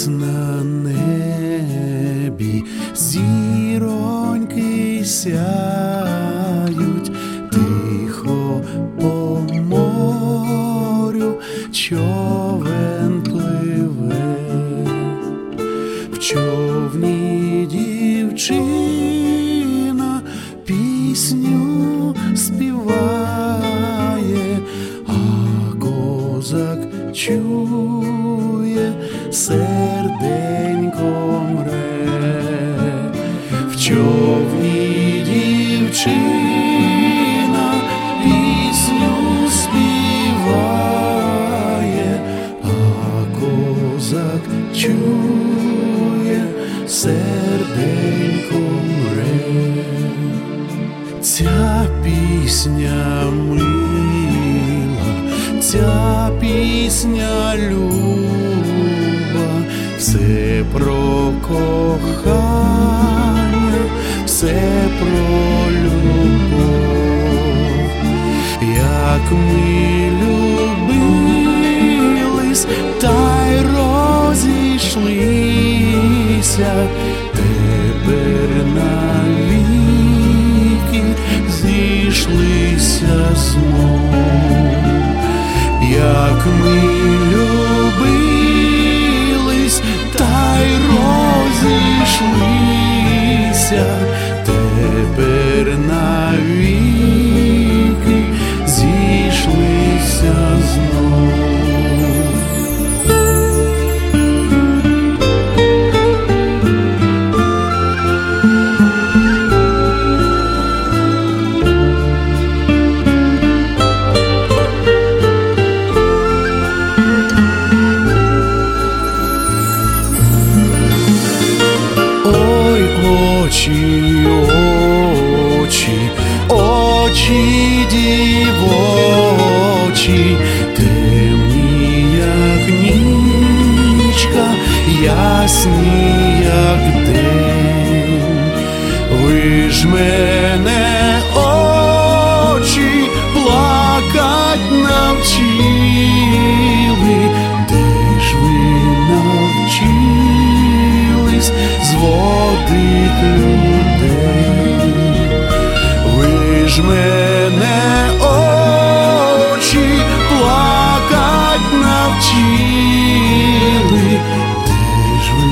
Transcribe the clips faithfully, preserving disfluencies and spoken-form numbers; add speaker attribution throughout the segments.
Speaker 1: Місяць на небі, зіроньки сяють, тихо по морю човен пливе, в човні дівчина пісню співає, а козак чує, серденько мре. В човні дівчина пісню співає, а козак чує, серденько мре. Ця пісня мила, ця пісня люба, все про кохання, все про любов. Як ми любились, та й розійшлися, тепер навіки зійшлися знов. Як ми любились, та й розійшлися, тепер навіки зійшлися знов. Очі, очі, очі дівочі, темні, як нічка, ясні, як день. Ви ж мене, очі, плакать навчили, де ж ви навчились зводить людей? Ви ж мене, очі, плакать навчили, де ж ви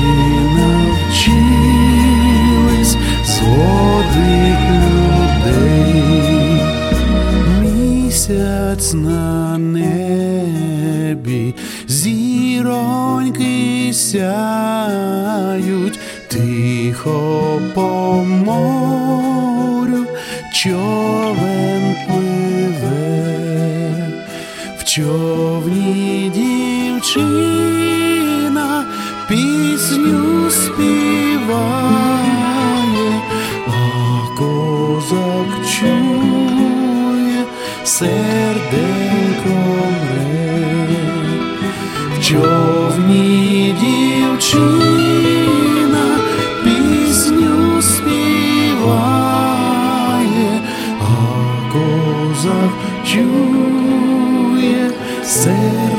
Speaker 1: навчились зводить людей? Місяць на небі, зіроньки сяють, тихо по морю човен пливе. В човні дівчина пісню співає, а козак чує, серденько мре. В човні дівчина пісню співає, а козак чує, серденько